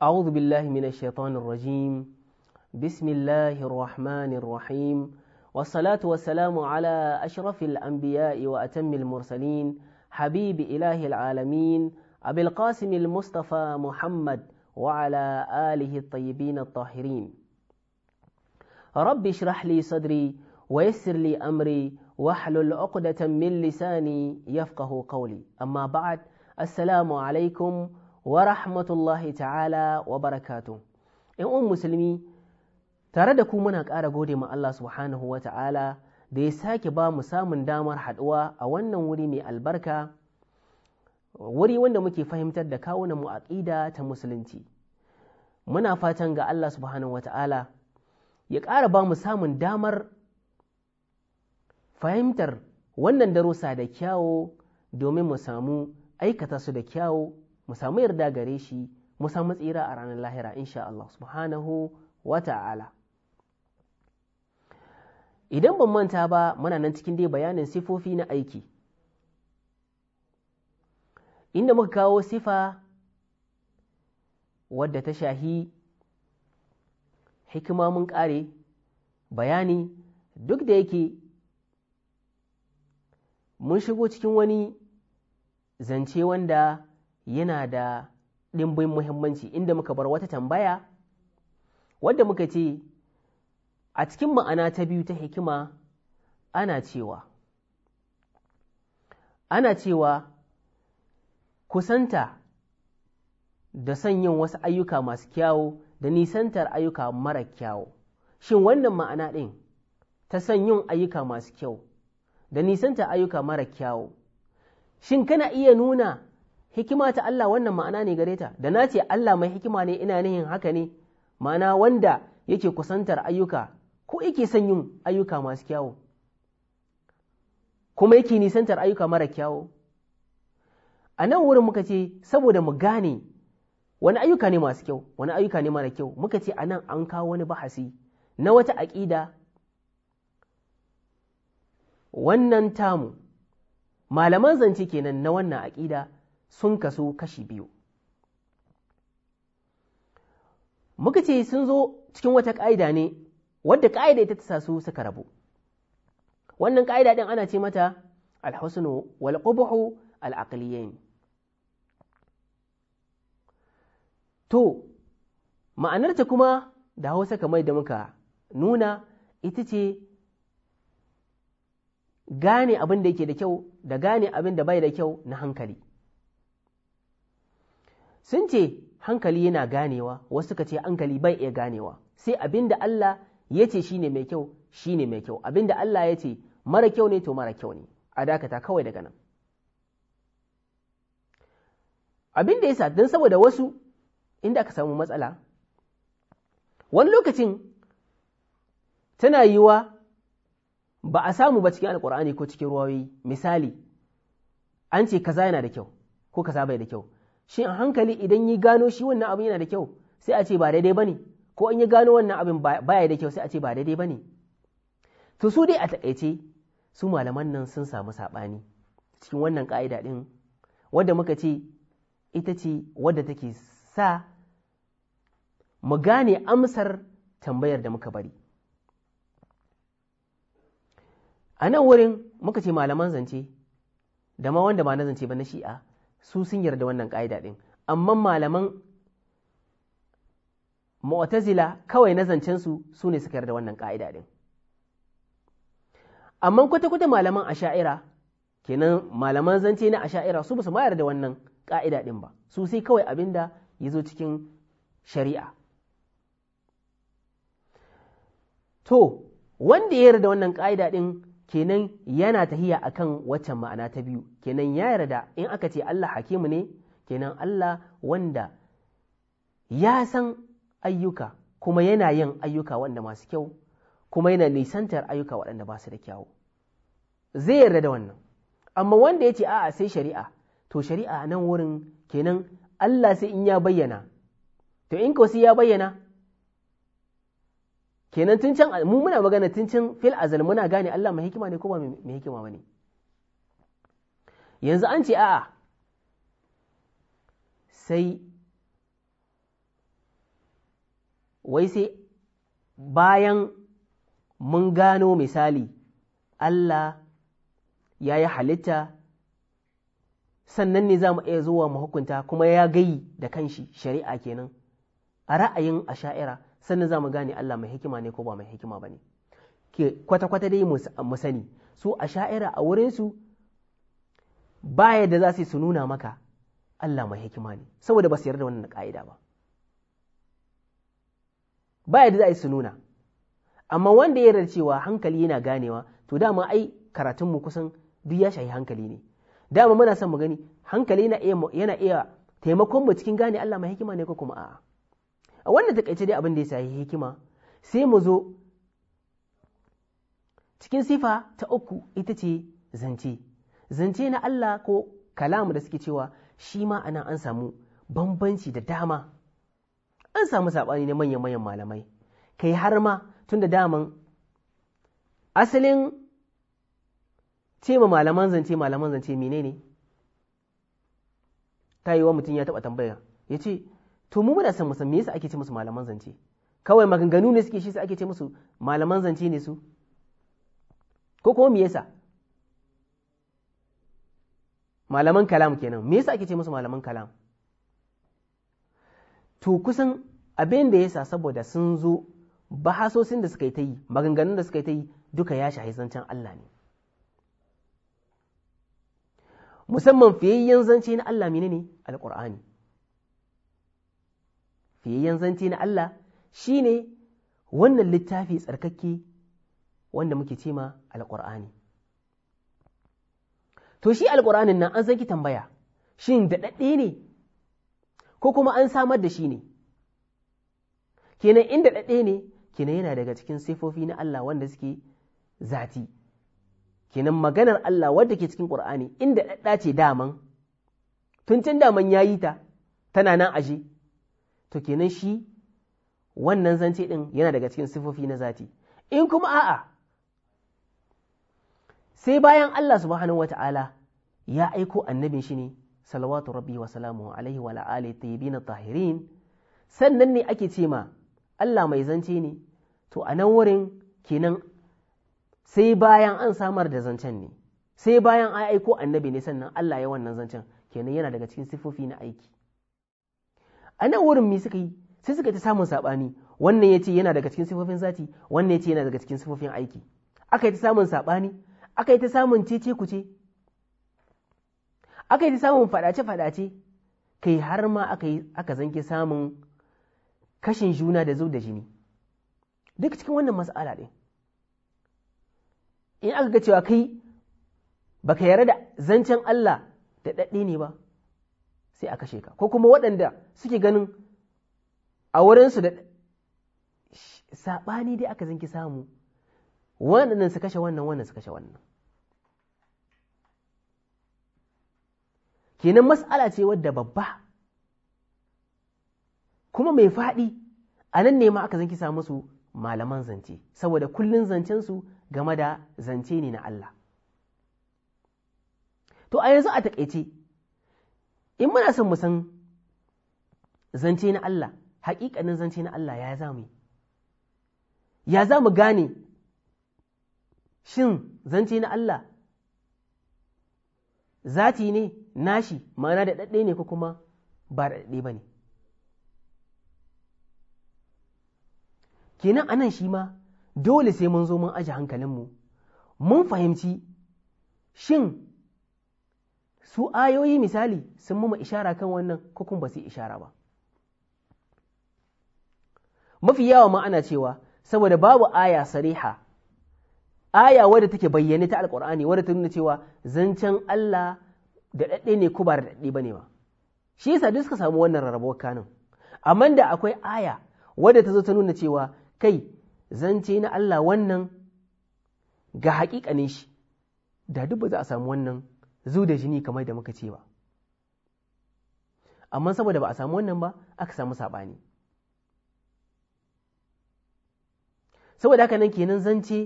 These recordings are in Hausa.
أعوذ بالله من الشيطان الرجيم. بسم الله الرحمن الرحيم، والصلاة والسلام على أشرف الأنبياء وأتم المرسلين، حبيب إله العالمين أبي القاسم المصطفى محمد وعلى آله الطيبين الطاهرين. رب اشرح لي صدري ويسر لي أمري واحلل عقدة من لساني يفقه قولي. أما بعد، السلام عليكم wa rahmatullahi ta'ala wa barakatu. ‘Yan musulmi, tare da ku muna ƙara gode ma Allah subhanahu wa ta'ala da ya sake ba mu samun damar haɗuwa a wannan wuri mai albarka, wuri wanda muke fahimtar da kawunan mu aƙida ta musulunci. Muna fatan ga Allah subhanahu wa ta'ala ya ƙara ba mu samun damar fahimtar wannan darussa da kyawo domin mu samu aikata su da kyawo, mu samu yarda gare shi, mu samu tsira a ranar lahira insha Allah subhanahu wa ta'ala. Idan ban manta ba, muna nan cikin dai bayanin sifofi na aiki, inda muka kawo sifa wadda ta shahi hikima mun ƙare bayani, duk da yake mun shigo cikin wani zance wanda yana da ɗimbin muhimmanci, inda muka bar wata tambaya wadda muka ce a cikin ma'ana ta biyu ta hikima ana cewa kusanta da son yin wasu ayyuka masu kyawu da nisantar ayyuka mara kyawu. Shin wannan ma'ana ɗin ta son yin ayyuka masu kyau da nisantar ayyuka mara kyawu, shin kana iya nuna hikima ta Allah wannan ma'ana ne gare ta? Da na ce Allah mai hikima ne, ina nihin haka ne, ma'ana wanda yake kusantar ayyuka ko yake son yin ayyuka masu kyawu kuma yake nisantar ayyuka mara kyawu. A nan wurin muka ce saboda mu gane wani ayyuka ne masu kyau, wani ayyuka ne mara kyau, muka ce a nan an kawo wani bahasi na wata aƙida wannan tamu. Malaman zance kenan na wannan aƙida sun kaso kashi biyu. Muka ce sun zo cikin wata ƙa'ida ne, wadda ƙa'ida ita ta su suka rabu. Wannan ƙa'ida ɗin ana ce mata alhusnu wal qubhu al aqliyain. To, ma'anarta kuma da Hausa kamar da muka nuna ita ce gane abin da yake da kyau da gane abin da bai da kyau na hankali. Sun ce hankali yana ganewa, wasu suka ce hankali bai iya ganewa, sai abin da Allah ya ce shi ne mai kyau shi ne mai kyau, abin da Allah ya ce mara kyau ne to mara kyau ne, a dakata kawai daga nan. Abin da ya sa don saboda wasu inda aka samu matsala, wani lokacin tana yiwa ba a samu ba cikin alkur'ani ko cikin ruwayoyi. Misali, an ce kaza yana da kyau ko kaza bai da kyau, shin a hankali idan yi gano shi wannan abin yana da kyau sai a ce ba daidai ba ne, ko in yi gano wannan abin baya da kyau sai a ce ba daidai ba ne. To su dai a taƙaice su malaman nan sun samu saɓani cikin wannan ƙa'ida ɗin, wadda muka ce ita ce wadda take sa mu gane amsar tambayar da muka bari. A nan wurin muka ce malaman zance da ma wanda ba na zance ba na shi'a su sun yarda wannan ƙa'ida ɗin, amma malaman mu'tazila kawai na zancensu su ne suka yarda wannan ƙa'ida ɗin. Amma kwata-kwata malaman asha'ira, kenan malaman zance na asha'ira, su ba su ma yarda wannan ƙa'ida ɗin ba, su sai kawai abin da ya zo cikin shari'a. To, wanda ya yarda wannan ƙa'ida ɗin kenan yana tahiya akan waccan ma'ana ta biyu, kenan ya yarda in aka ce Allah hakimu ne, kenan Allah wanda ya san ayyuka kuma yana yin ayyuka wanda masu kyau kuma yana nisantar ayyuka waɗanda ba su da kyawu, zai yarda da wannan. Amma wanda ya ce a'a sai shari'a, to shari'a nan wurin kenan Allah sai in ya bayyana, to in ko sai ya bayyana kenan tun can mu muna magana tun can fil azal muna gane Allah mai hikima ne ko ba mai hikima ba ne. Yanzu an ce a'a sai wai sai bayan mun gano misali Allah ya yi halitta sannan ne za mu iya zuwa mu hukunta kuma ya gayi da kanshi shari'a kenan a ra'ayin asha'ira sannan za mu gane Allah mai hikima ne ko ba mai hikima ba ne kwata-kwata dai mu sani su asha'ira a wurinsu ba yadda za su nuna maka Allah mai hikima ne saboda ba su yarda wannan ka'ida ba yadda za su nuna amma wanda ya yarda cewa hankali yana ganewa to dama ai karatunmu kusan duk ya shahi hankali ne dama muna son mu gani hankali yana iya taimakon mu cikin gane Allah mai hikima ne ko kuma a'a a wannan takaice dai abin da ya shahi hikima sai mu zo cikin sifa ta uku ita ce zance na Allah ko kalamu da suke cewa shi ma ana an samu bambanci da dama an samu saɓani na manyan malamai kai har ma tun da daman asalin ce ma malaman zance menene ta yi wa mutum ya taɓa tambaya ya ce to mu muna son musan me yasa ake ce musu malaman zance kawai maganganu ne suke shi ake ce musu malaman zance ne su ko kuma me yasa malaman kalam kenan me yasa ake ce musu malaman kalam to kusan abin da yasa saboda sun zo bahasosin da suka yi ta yi maganganun da suka yi ta yi duka ya shahi zancen Allah ne musamman fiyayyen zance na Allah menene alqur'ani fiyayyen zance na Allah shine wannan littafi tsarkake wanda muke ce ma alqur'ani to shi alqur'anin nan an zaki tambaya shin da dadde ne ko kuma an samar da shi ne kenan inda dadde ne kenan yana daga cikin sifofi na Allah wanda suke zati kenan maganar Allah wadda ke cikin Qur'ani inda dadda ce daman tun can daman yayi ta tana nan aje to kenan shi wannan zance din yana daga cikin sifofi na zati in kuma a'a sai bayan Allah subhanahu wata'ala ya aiko annabin shi ne salawatu rabbi wa salamu alaihi wa alihi tayyibin tahirin sannan ne ake ce ma Allah mai zance ne to a nan wurin kenan sai bayan an samar da zancen ne sai bayan an aiko annabi ne sannan Allah ya wannan zancen kenan yana daga cikin sifofi na aiki a nan wurin me suka yi sai suka ta samun saɓani wannan ya ce yana daga cikin sifofin zati wannan ya ce yana daga cikin sifofin aiki aka yi ta samun saɓani aka yi ta samun cece kuce aka yi ta samun faɗace-faɗace kai har ma aka zanke samun kashin juna da zub da jini duk cikin wannan mas'ala ɗin in aka ga cewa kai baka yarda da zancen Allah da ɗaɗɗe ne ba sai a kashe ka ko kuma waɗanda suke ganin a wurinsu da saɓani dai aka zanki samu wannan su kashe wannan su kashe wannan kenan mas'ala ce wadda babba kuma mai faɗi a nan ne ma aka zanki samu su malaman zance saboda kullun zancensu game da zance ne na Allah to a yanzu a taƙaice in muna son mu san zance na Allah haƙiƙanin zance na Allah ya za mu gane shin zance na Allah zati ne nashi ma'ana da ɗaɗɗe ne ko kuma ba da ɗaɗɗe ba ne kenan anan shi ma dole sai mun zo mun aje hankalinmu mun fahimci shin su ayoyi misali sun muma ishara kan wannan ko kuma ba su ishara ba mafi yawa ma ana cewa saboda babu aya sariha aya wadda take bayyane ta alkur'ani wadda ta nuna cewa zancen Allah da daɗe ne ko ba da daɗe ba ne ba shi yasa duk suka samu wannan rarrabuwar kanin amma da akwai aya wadda ta zo ta nuna cewa kai zance na Allah wannan ga haƙiƙanin shi da duk ba za a samu wannan zu da jini kamar da muka ce ba amma saboda ba a samu wannan ba aka samu saɓani saboda haka nan kenan zance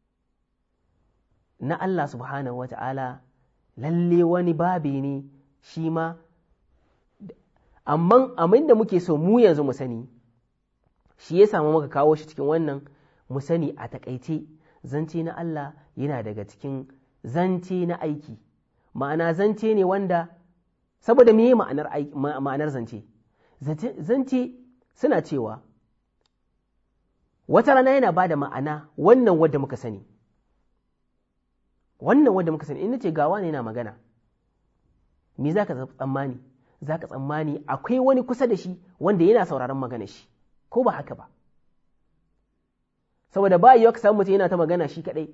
na Allah subhanahu wa ta'ala lalle wani babi ne shi ma amma abin da muke so mu yanzu mu sani shi ya samu muka kawo shi cikin wannan mu sani a takaice zance na Allah yana daga cikin zance na aiki, ma'ana zance ne wanda saboda me ma'anar zance suna cewa wata rana yana ba da ma'ana wannan wadda muka sani in nace gawa ne yana magana, me za ka tsammani? Za ka tsammani akwai wani kusa da shi wanda yana sauraron magana shi, ko ba haka ba? Saboda ba yiwa ka samu mutum yana ta magana shi kadai,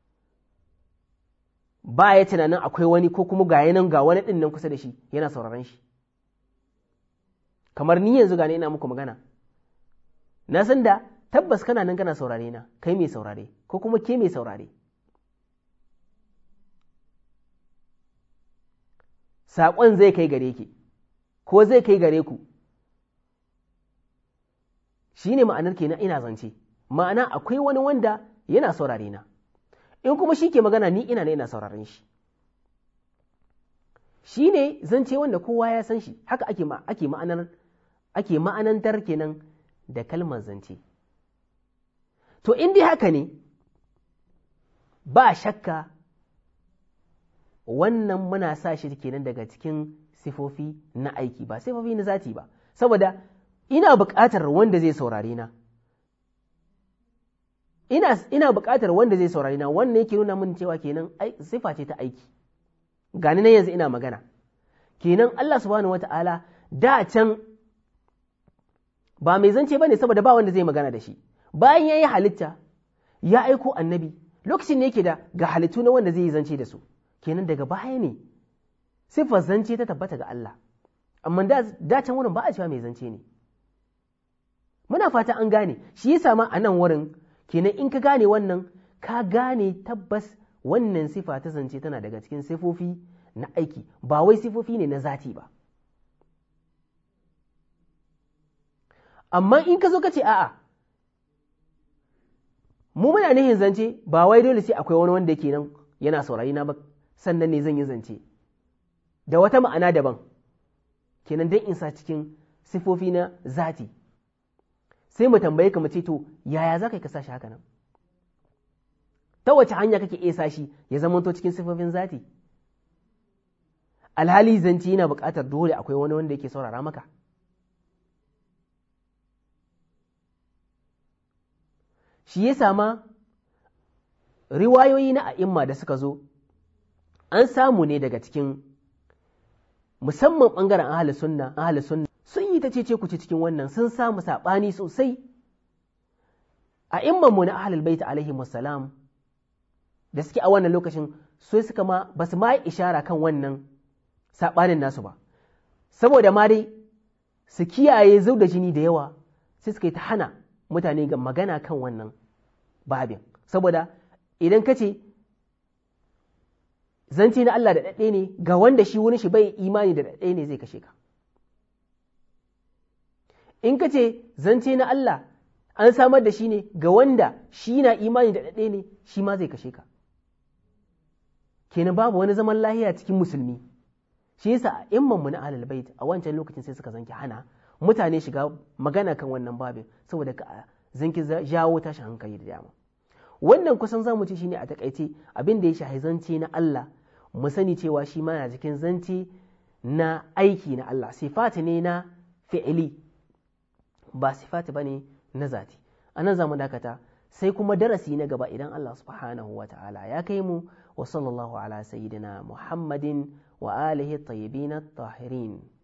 ba ya tunanin akwai wani ko kuma ga yanan ga wani ɗin nan kusa da shi yana sauraron shi. Kamar ni yanzu gane ina muku magana, na san da tabbas kana nan kana saurare na, kai mai saurare ko kuma ke mai saurare. Saƙon zai kai gare ki ko zai kai gare ku, shi ne ma'anar kenan ina zance, ma'ana akwai wani wanda yana saurare na, in kuma shi ke magana ni ina sauraren shi. Shi ne zance wanda kowa ya san shi, haka ake ma'anantar kenan da kalmar zance. To in dai haka ne, ba shakka wannan muna sa shi kenan daga cikin sifofi na aiki, ba sifofi na zati ba, saboda ina buƙatar wanda zai saurare na, ina buƙatar wanda zai saurare na, wannan yake nuna min cewa kenan sifa ce ta aiki. Gani nan yanzu ina magana, kenan Allah subhanahu wata'ala da can ba mai zance bane, saboda ba wanda zai magana da shi. Bayan ya yi halitta ya aiko annabi, lokacin ne yake da ga halittu na wanda zai yi zance da su, kenan daga baya ne siffar zance ta tabbata ga Allah, amma da can wurin ba a cewa mai zance ne. Muna fata an gane, shi yasa ma a nan wurin kenan in ka gane wannan, ka gane tabbas wannan sifa ta zance tana daga cikin sifofi na aiki, ba wai sifofi ne na zati ba. Amma in ka zo ka ce a'a, mu muna nihin zance, ba wai dole sai akwai wani wanda yake nan yana saurari na ba sannan ne zan yi zance da wata ma'ana daban, kenan dan in sa cikin sifofi na zati, sai mu tambaye ka mu ce to yaya za ka yi ka sa shi haka nan? Ta wace hanya kake iya sa shi ya zamanto cikin sifofin zati? Alhali zance yana buƙatar dole akwai wani wanda yake saurara maka. Shi ya sama riwayoyi na a'imma da suka zo, an samu ne daga cikin musamman ɓangaren ahalus sunna sun yi ta cece kuce cikin wannan, sun samu saɓani sosai. A'immanmu na ahalul baita alaihi wassalam da suke a wannan lokacin sai suka ma ba su ma yi ishara kan wannan saɓanin nasu ba, saboda ma dai su kiyaye zub da jini da yawa, sai suka yi ta hana mutane ga magana kan wannan babin, saboda idan ka ce zance na Allah da ɗaɗɗe ne ga wanda shi wani shi bai imani da ɗaɗɗe ne zai kashe ka. In ka ce zance na Allah an samar da shi ne ga wanda shi na imani da ɗaɗɗe ne, shi ma zai kashe ka. Kenan babu wani zaman lahiya cikin musulmi. Shi yasa immanmu na ahlul bait a wancan lokacin sai suka zanki hana mutane shiga magana kan wannan babin, saboda ka zanki jawo tashi hankali da dama. Wannan kusan zamu ce shine a takaice abin da ya shahi zance na Allah, mu sani cewa shi ma na cikin zance na aiki na Allah, sifati ne na fi'ili ba sifati bane na zati. Anan zamu dakata, sai kuma darasi na gaba idan Allah subhanahu wa ta'ala ya kai mu, wa sallallahu ala sayyidina Muhammadin wa alihi at-tayyibin at-tahirin.